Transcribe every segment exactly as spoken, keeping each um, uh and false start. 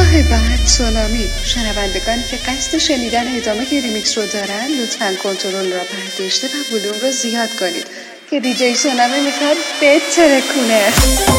راه بعد سونامی. شنوندگانی که قصد شنیدن ادامه ریمیکس رو دارن لطفاً کنترل را برداشته و ولوم رو زیاد کنید که دیجی سونامی میخواد بترکونه.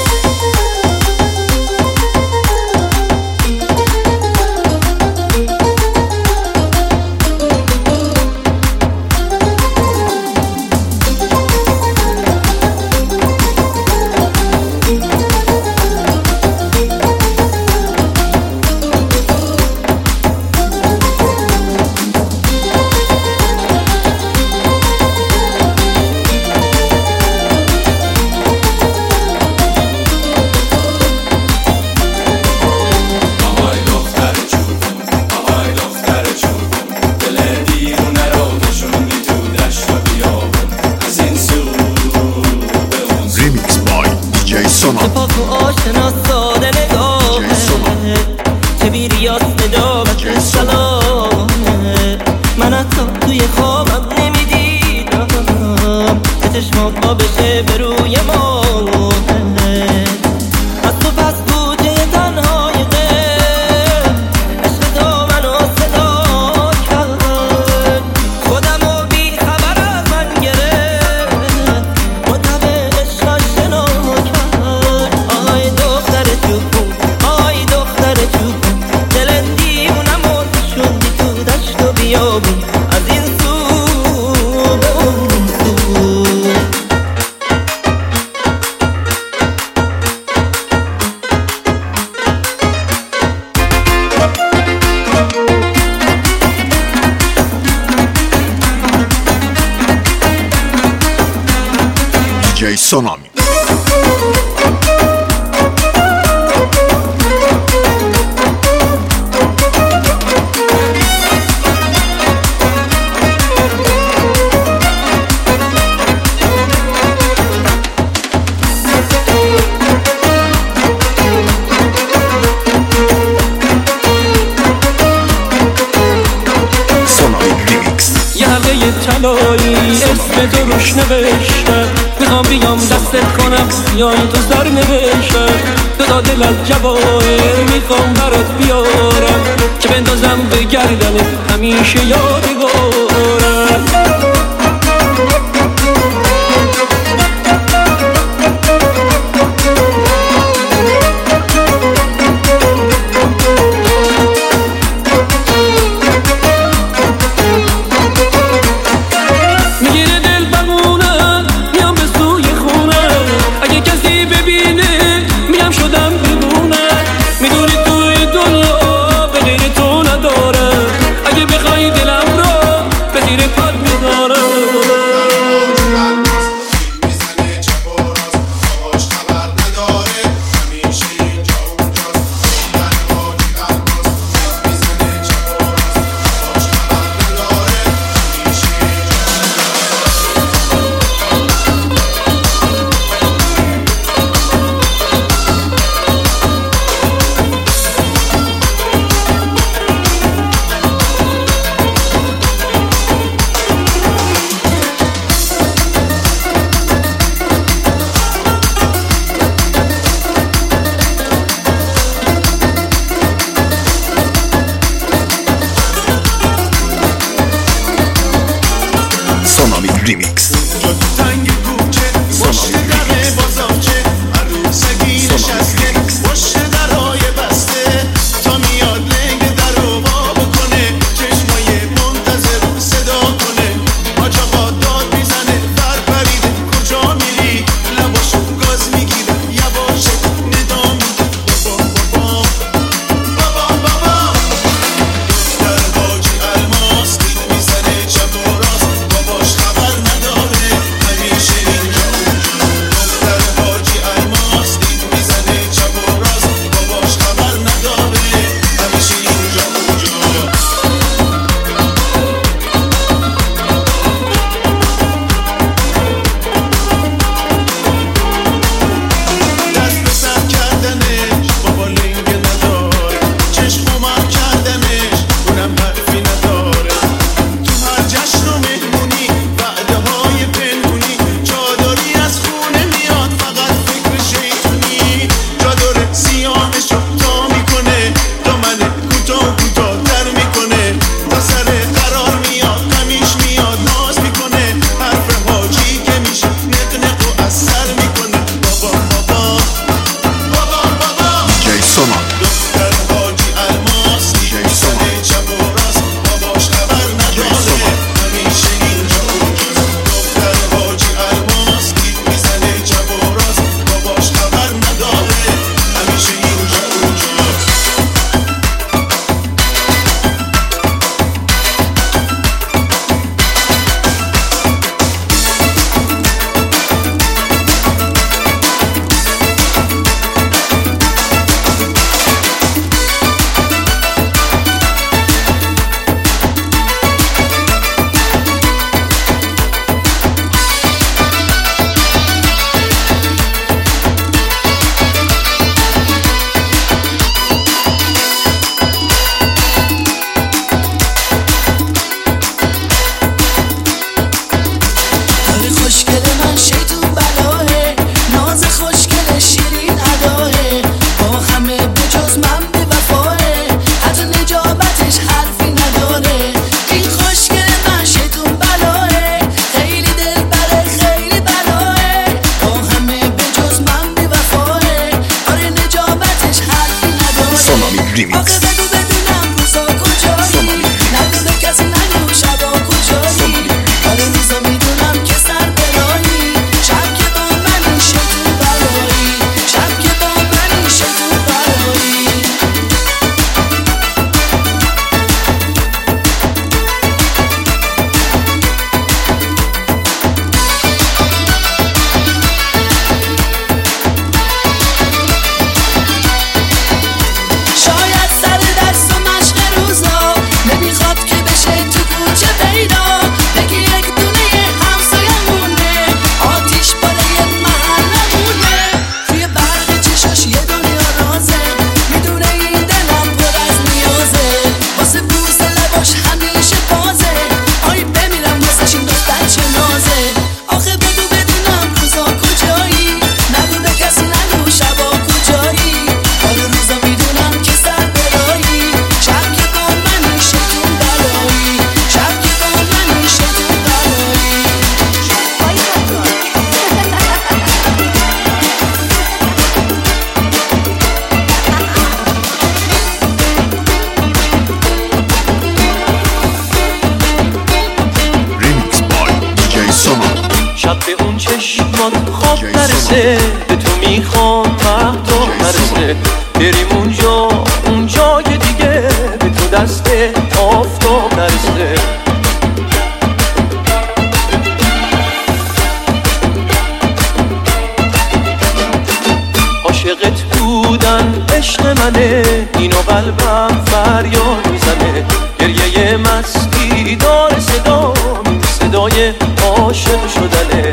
پاک و آشنا ساده نگاهه چه بیریاس نجابت سلامه. من حتی توی خوابم نمیدیدم که چشمام با بشه به روی ماه. از تو پس بوجه تنهای دل عشق تو منو صدا کرد. خودم و بی خبر از من گرفت مطب عشق آشنا کرد. آی دختر چوبون آی دختر چوبون دل دیوونم و شوندی تو دشت و بیابون از این سو به اون سو. دیجی سونامی. یه طلایی اسم تو روش نوشته میخوام بیام دستت کنم سیای تو سر نوشته. دو دل از جواهر میخوام برات بیارم که بندازم به گردنت همیشه یادگارم. دلم را به زیر پات میذارم. ریمیکس. آخه بگو بدونم روزا کجایی، نگو به کسی نگو شبا کجایی. آره روزا میدونم که سر برایی، شب که با منی شکو برایی، شب که با منی شکو برایی. شاید سر درس و مشق روزا نمیخواد که بشه تو کوچه پیدا، بگی یک دونه همسایه‌مونه، آتیش بالای محلمونه، توی برق چشاش یه دنیا رازه، میدونه این دلم پر از نیازه، واسه بوس لباش همیشه بازه، آی بمیرم واسش این دختر چه نازه. آخه بگو بدونم روزا کجایی، نگو به کسی نگو شبا کجایی. آره روزا میدونم که سر برایی، شب که با منی شکون برایی، شب که با منی شکون برایی. ریمیکس بای دیجی سونا. شب به اون چشمات خواب نرسه، به تو میخوام مهتاب نرسه، بریم اونجا اونجا که دیگه به تو دست آفتاب نرسه. عاشقت بودن عشق منه، اینو قلبم فریاد میزنه، گریه مستی داره صدا، صدای عاشق شدنه.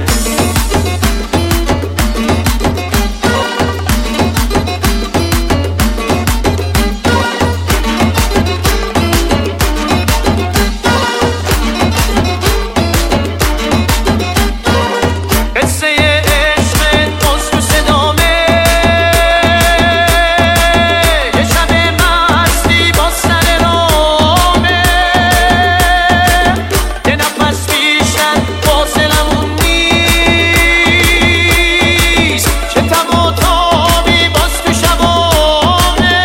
قصه عشق باز تو صدامه، یه شب مستی با سر رامه، یه نفس بیشتر فاصلمون نیست، چه تب و تابی باز تو شبامه،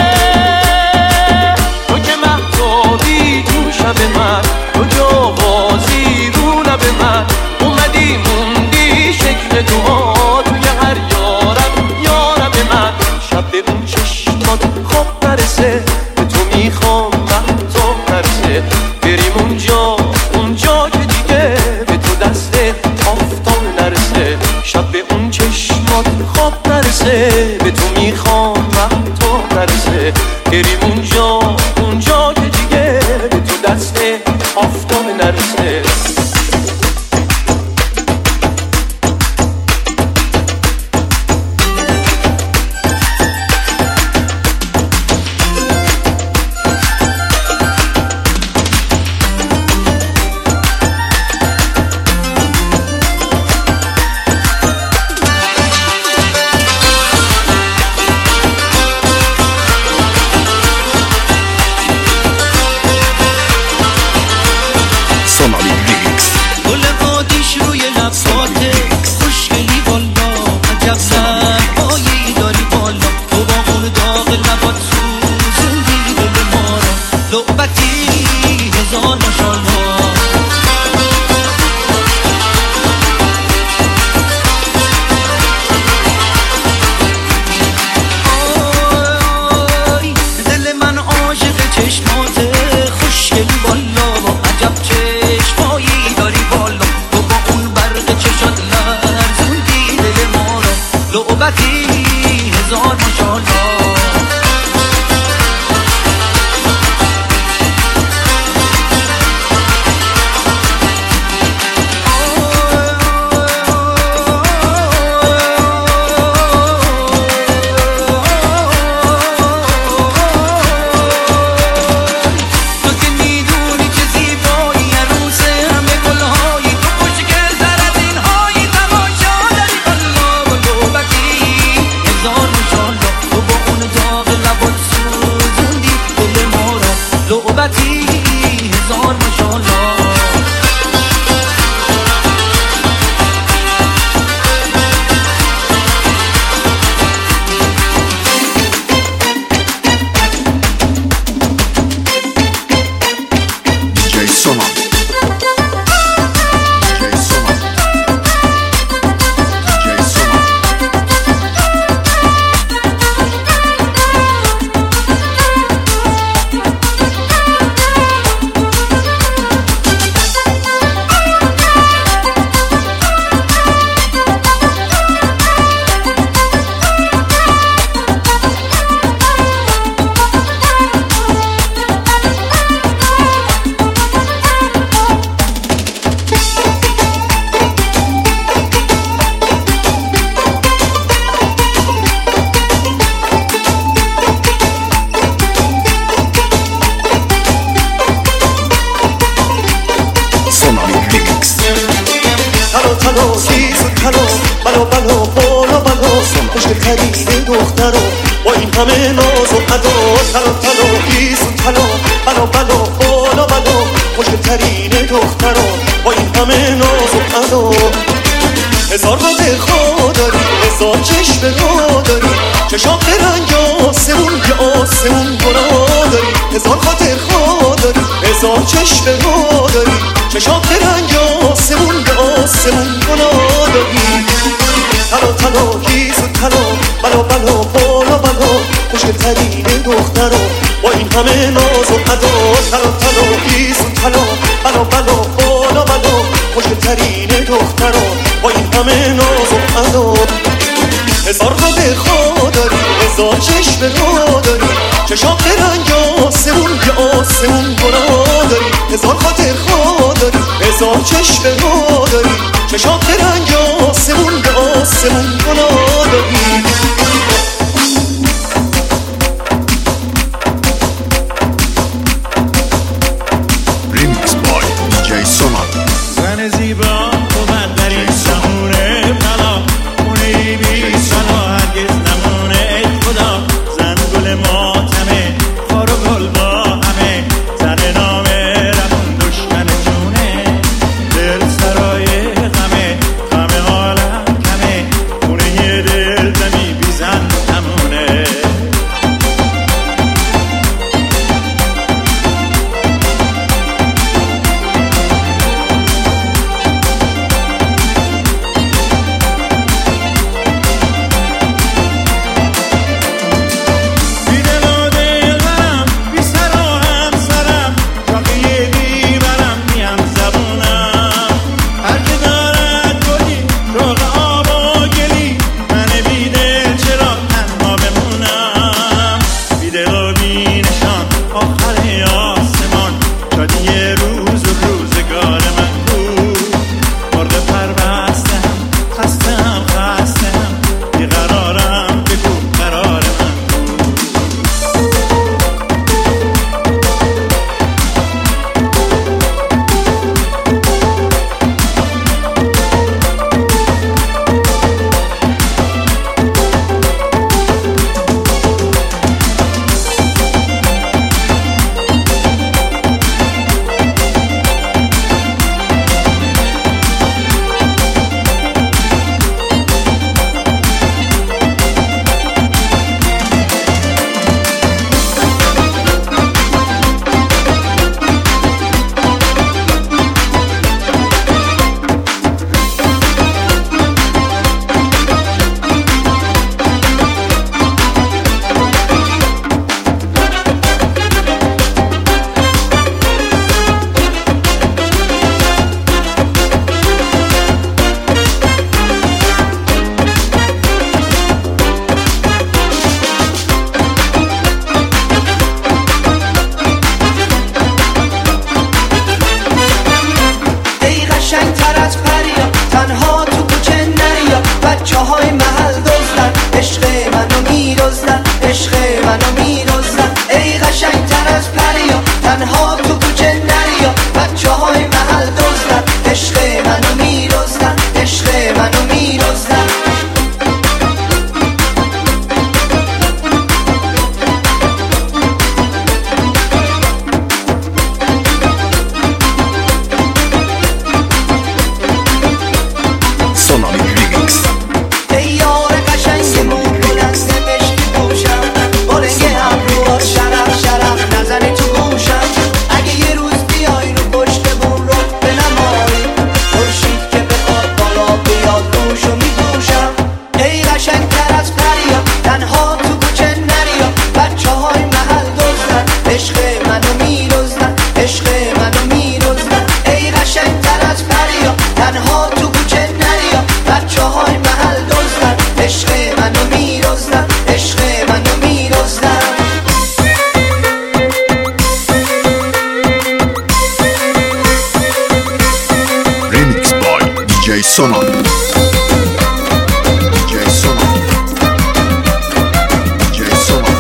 تو که مهتابی تو شب من، تو جوازی رو لب من، اومدی موندی شکل دوها توی هر یارم یارم من. شب به اون چشمات خواب نرسه، به تو میخوام مهتاب نرسه، بریم اونجا اونجا که دیگه به تو دست آفتاب نرسه. شب به اون چشمات خواب نرسه، به تو میخوام مهتاب نرسه، بریم اونجا اونجا که دیگه به تو دست آفتاب نرسه. همه ناز و ادا تلا تلا خیز و طلا بلا بلا بالا بلا خوشگل‌ترین دخترا با این همه ناز و ادا هزار با دلخوا داری هزار چشم را داری چشام رنگ آسمون یه آسمون گناه داری هزار خاطر خوا داری هزار چشم را داری چشام رنگ آسمون یه آسمون گناه داری تلا تلا خیز و طلا بلا بلا بالا بلا خوشگل‌ترین دخترا با این همه ناز و ادا تلا تلا خیز و طلا بلا بلا بالا بلا خوشگل‌ترین دخترا با این همه ناز و ادا هزار قد خوا داری هزار چشم را داری چشام رنگ آسمون یه آسمون گناه داری هزار خاطر خوا داری هزار چشم را داری چشام رنگ آسمون یه آسمون گناه داری Remix by دی جی Sonar. زن زیبا بود در این زمونه بلا خونه بی بلا هرگز نمونه ای خدا زن گل ماتمه خار و گل با همه زن نامه رمون دشمن جونه دل سرای غمه غم حالم کمه خونه دل زمی بی زن نمونه Sonar. دی جی Sonar. دی جی Sonar.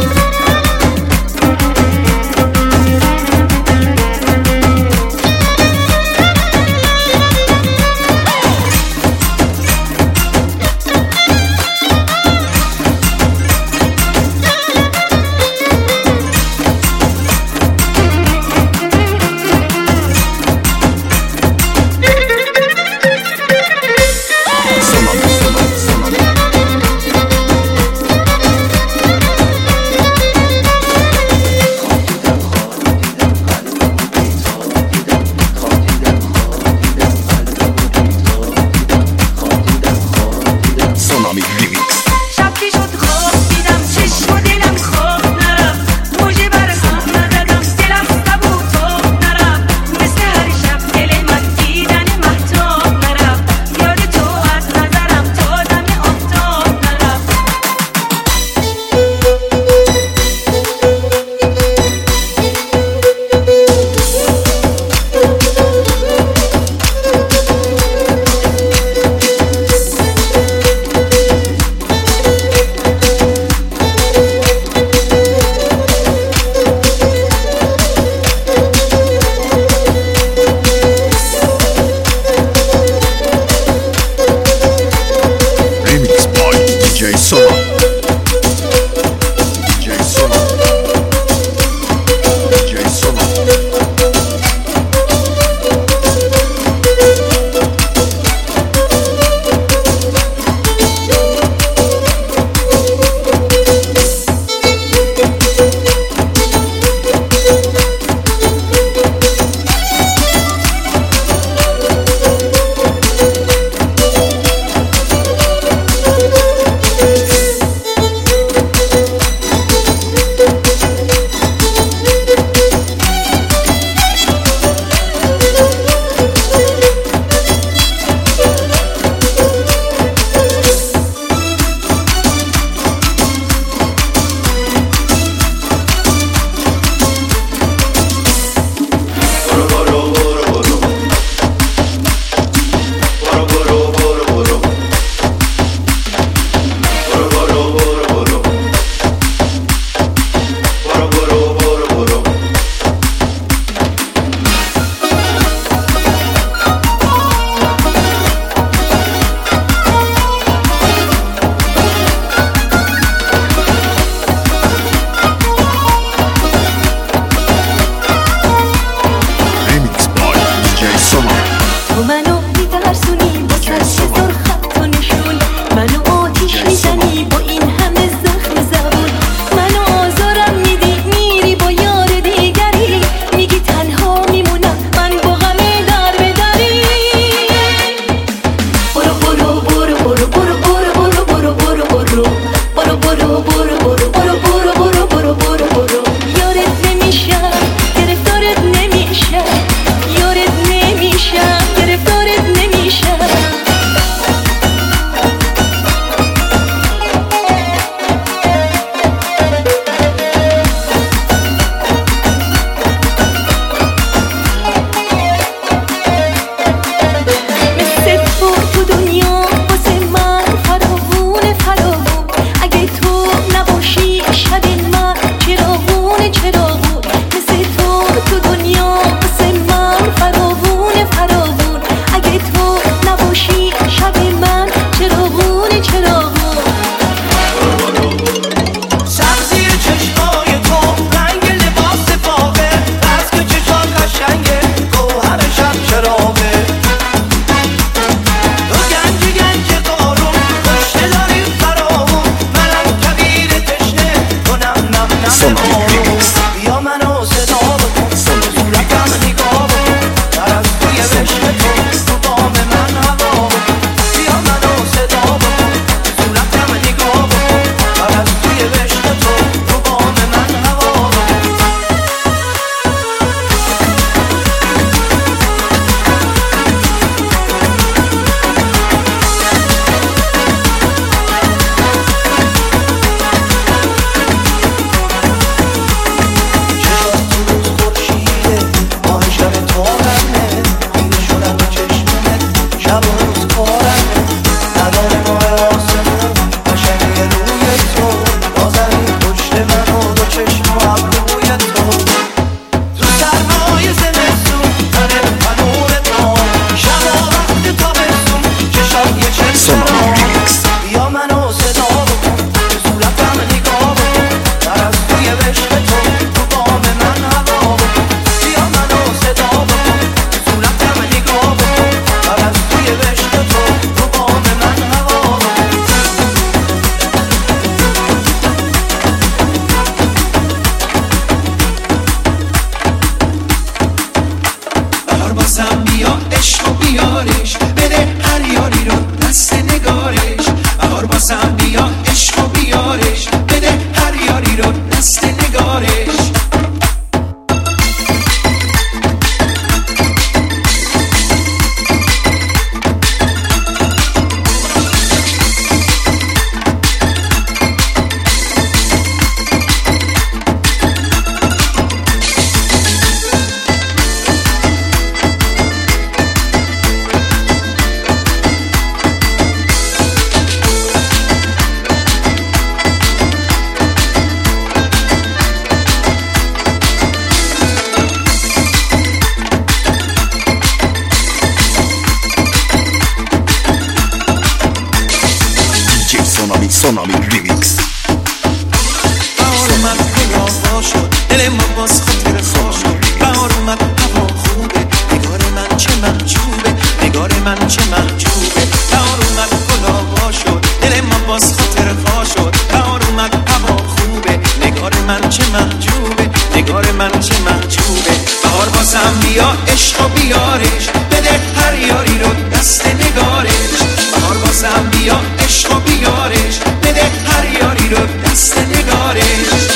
نگار من چه محجوبه. بهار بازم بیا عشق و بیارش، بده هر یاری رو دست نگارش. بهار بازم بیا عشق و بیارش، بده هر یاری رو دست نگارش.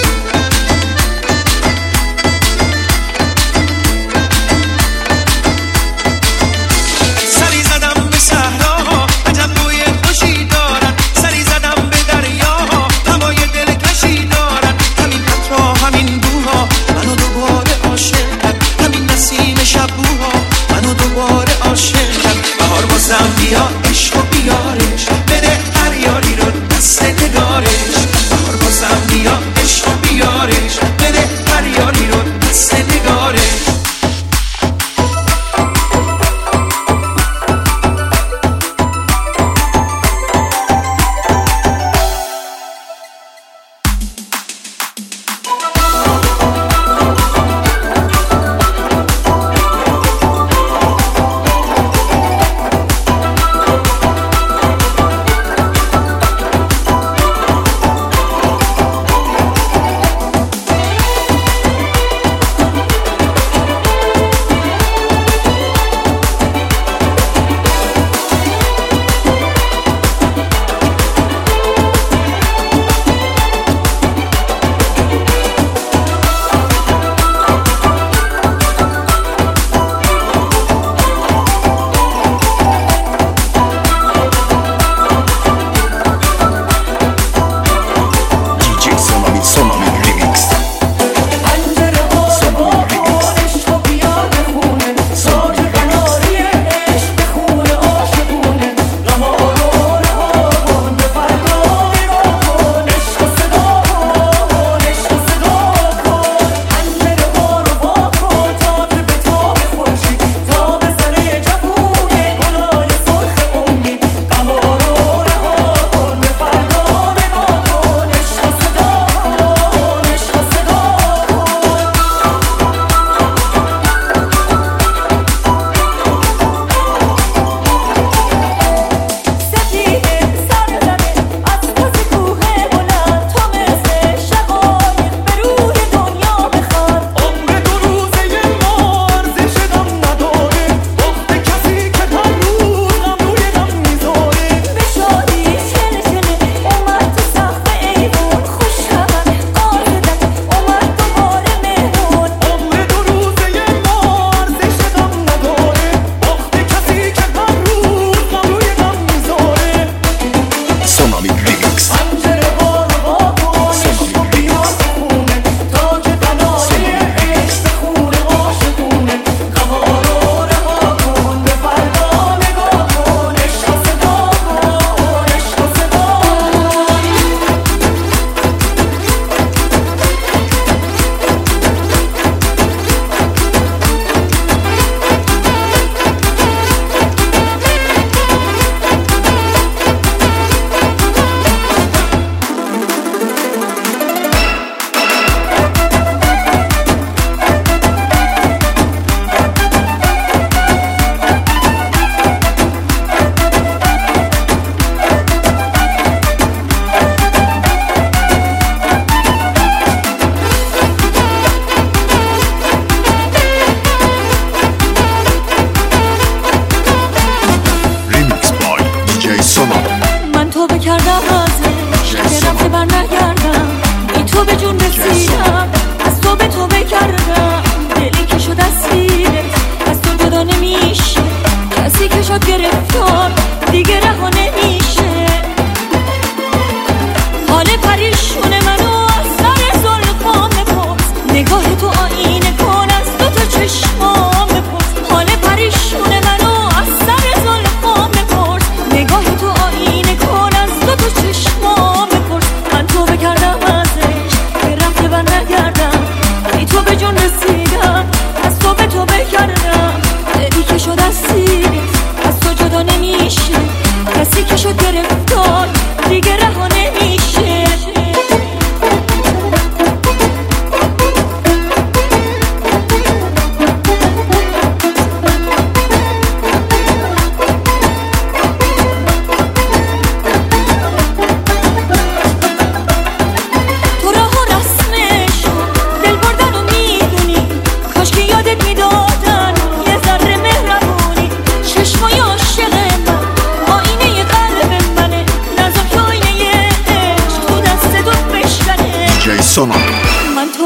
سری زدم به صحراها عجب بوی خوشی دارن، سری زدم به دریاها هوای دلکشی دارن. همین قطرها همین بوها منو دوباره عاشق کرد، همین نسیم شبوها منو دوباره عاشق کرد. بهار بازم بیا عشق و بیارش، بده هر یاری رو دست نگارش.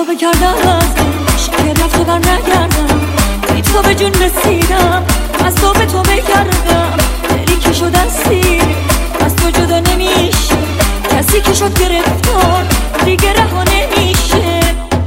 بگردم شکر رفته بر نگردم بی تو به جون رسیدم از تو به تو بگردم دلی که شد اسیر از تو جدا نمیشه کسی که شد گرفتار دیگه رها نمیشه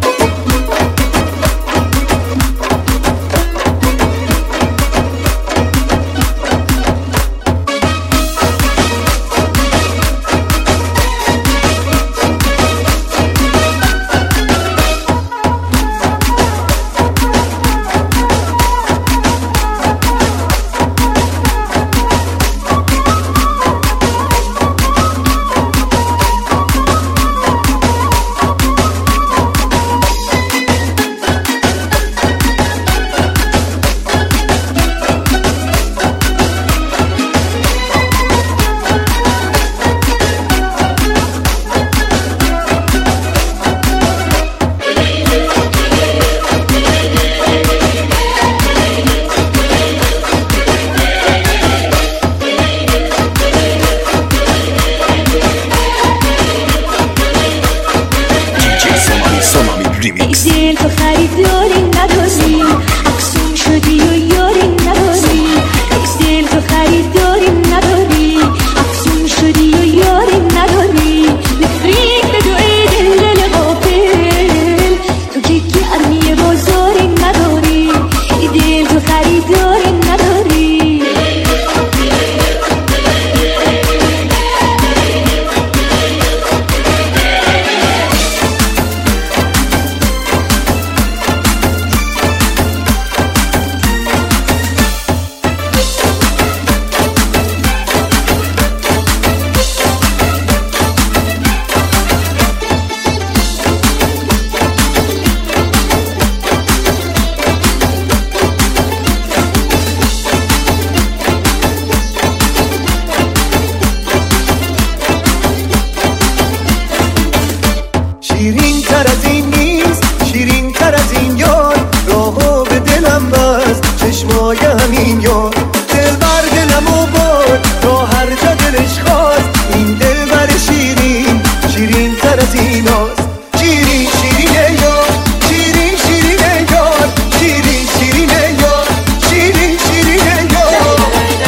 دل تو خریداری نداری افسون شدی و یاری نداری دل تو خریداری نداری افسون شدی و یاری نداری نفرین به دوی دل دل غافل تو که گرمی بازاری نداری دل تو خریداری نداری شیرین تر از این نیست شیرین تر از این یار راهو به دلم بست چشمای همین یار دل بر دلم و بار را هر جا دلش خواست این دل بر شیرین شیرین تر از این هاست شیرین شیرین یار شیرین شیرین یار شیرین شیرین یار شیرین شیرین یار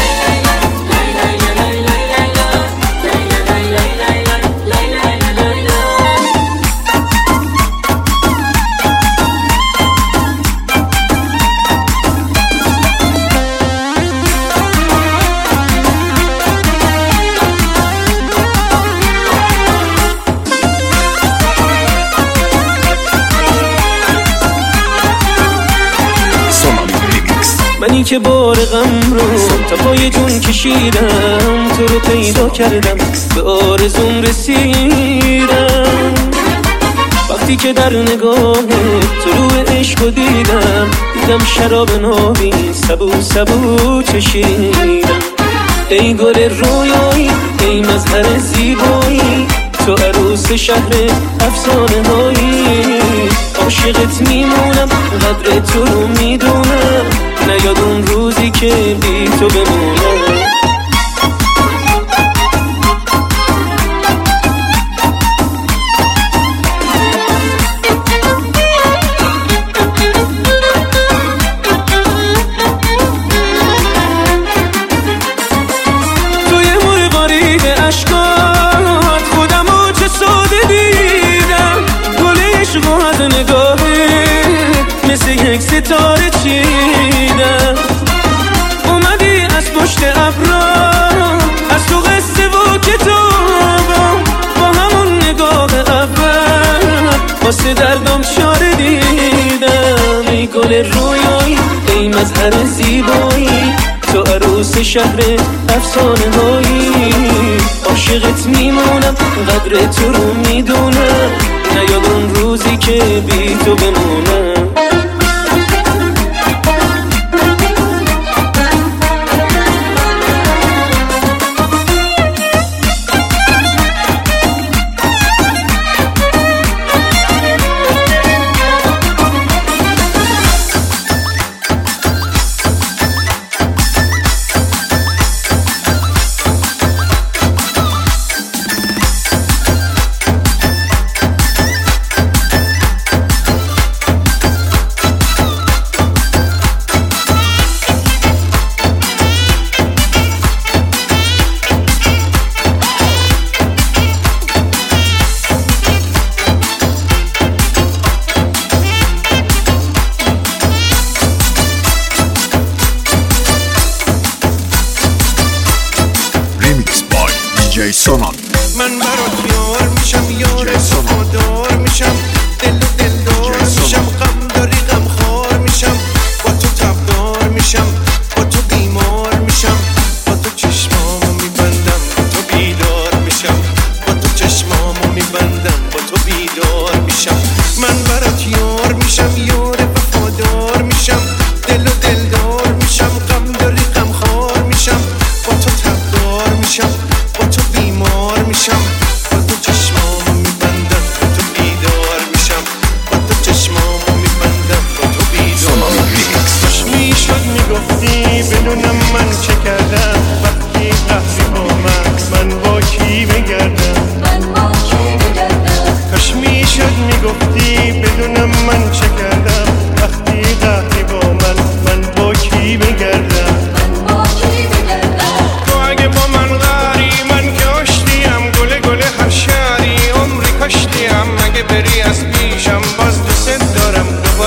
منی که بار غم رو تا پای جون کشیدم تو رو پیدا کردم به آرزوم رسیدم وقتی که در نگاه طلوع عشق رو دیدم دیدم شراب نابی سبو سبو چشیدم ای گل رویایی ای مظهر زیبایی تو عروس شهر افسانه هایی عاشقت میمونم قدر تو رو میدونم نیاد اون روزی که بی تو بمونم توی مرغاری اشکات خودم رو چه ساده دیدم گل عشق از نگاهه مثل یک ستاره چیدم اومدی از پشت ابرام از تو قصه و کتابم با همون نگاه اول واسه دردم چاره دیدم ای گل رویایی ای مظهر زیبایی تو عروس شهر افسانه هایی عاشقت میمونم قدر تو رو میدونم نیاد اون روزی که بی تو بمونم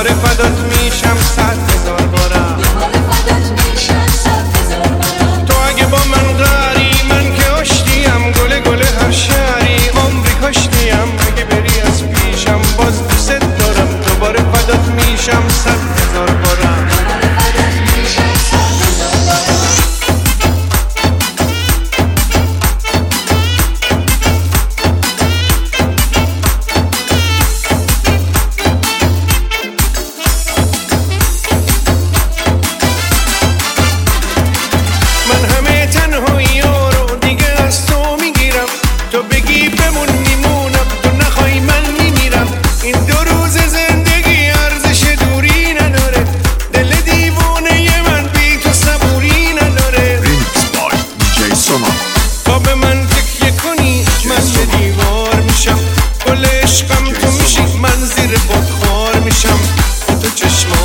دوباره فدات میشم صد هزار بارم تو اگه با من قری من که آشتیم گله گله هر شهری عمری کاشتیم اگه بری از پیشم باز دوست دارم دوباره فدات میشم صد هزار بارم عشقم تو میشی من زیر بادخوار میشم تو چشم